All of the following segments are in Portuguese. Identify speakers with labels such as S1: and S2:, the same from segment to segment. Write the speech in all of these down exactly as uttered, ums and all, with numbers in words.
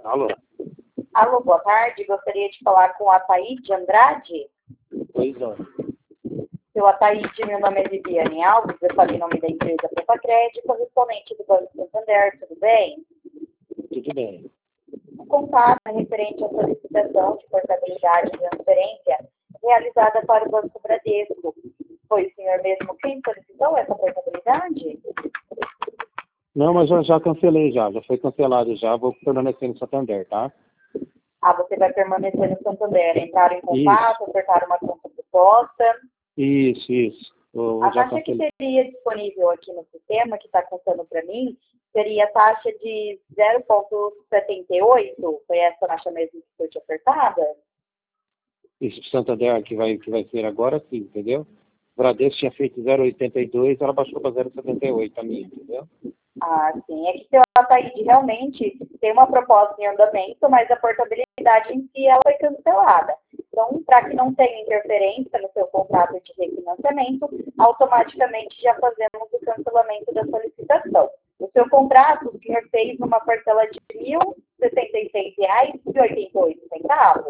S1: Alô?
S2: Alô, boa tarde. Gostaria de falar com a Ataíde Andrade.
S1: Pois não.
S2: Seu Ataíde, meu nome é Viviane Alves, eu falei em nome da empresa Prepacred, correspondente do Banco Santander, tudo bem?
S1: Tudo bem.
S2: O contato é referente à solicitação de portabilidade e transferência realizada para o Banco Bradesco. Foi o senhor mesmo quem solicitou essa portabilidade?
S1: Não, mas eu já cancelei já, já foi cancelado já, vou permanecer no Santander, tá?
S2: Ah, você vai permanecer no Santander. Entraram em contato, apertaram uma conta proposta.
S1: Isso, isso. Eu
S2: A
S1: já
S2: taxa que
S1: cancelei.
S2: seria disponível aqui no sistema, que está contando para mim, seria a taxa de zero vírgula setenta e oito. Foi essa taxa mesmo que foi te ofertada?
S1: Isso do Santander que vai, que vai ser agora sim, entendeu? O Bradesco tinha feito zero vírgula oitenta e dois, ela baixou para zero vírgula setenta e oito a minha, entendeu?
S2: Ah, sim. É que seu Ataíde realmente tem uma proposta em andamento, mas a portabilidade em si ela foi cancelada. Então, para que não tenha interferência no seu contrato de refinanciamento, automaticamente já fazemos o cancelamento da solicitação. O seu contrato, o senhor fez numa parcela de mil e sessenta e seis reais e oitenta e oito centavos.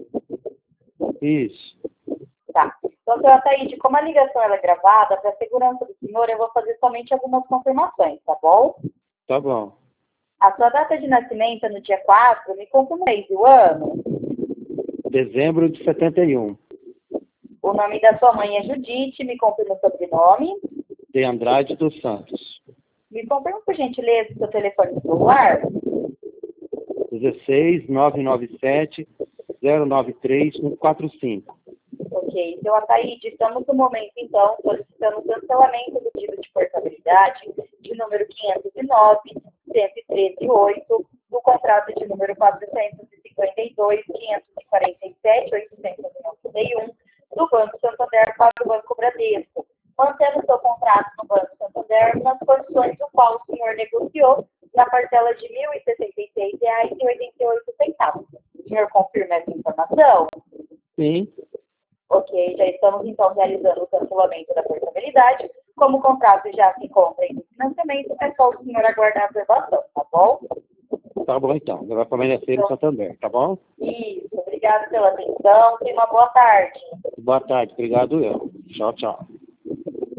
S1: Isso.
S2: Tá. Então, seu Ataíde, como a ligação ela é gravada, para a segurança do senhor, eu vou fazer somente algumas confirmações, tá bom?
S1: Tá bom.
S2: A sua data de nascimento é no dia quatro, me conta o mês e o ano.
S1: Dezembro de setenta e um.
S2: O nome da sua mãe é Judite, me confirma o sobrenome.
S1: De Andrade dos Santos.
S2: Me confirma, por gentileza, o seu telefone celular.
S1: dezesseis, nove nove sete, zero nove três, um quatro cinco.
S2: Ok. Seu Ataíde, estamos no momento, então, solicitando o cancelamento do pedido de portabilidade de número quinhentos e nove, cento e treze, oito, do contrato de número quatrocentos e cinquenta e dois, quinhentos e quarenta e sete, oitocentos e noventa e um, do Banco Santander para o Banco Bradesco, mantendo seu contrato no Banco Santander nas condições do qual o senhor negociou na parcela de mil e sessenta e seis reais e oitenta e oito centavos. O senhor confirma essa informação?
S1: Sim.
S2: Ok, já estamos então realizando o cancelamento da portabilidade. Como o contrato já se encontra em financiamento, é só o senhor aguardar a aprovação, tá bom?
S1: Tá bom então, vai permanecer no Santander, tá bom?
S2: Isso, obrigado pela atenção, tenha uma boa tarde.
S1: Boa tarde, obrigado eu. Tchau, tchau.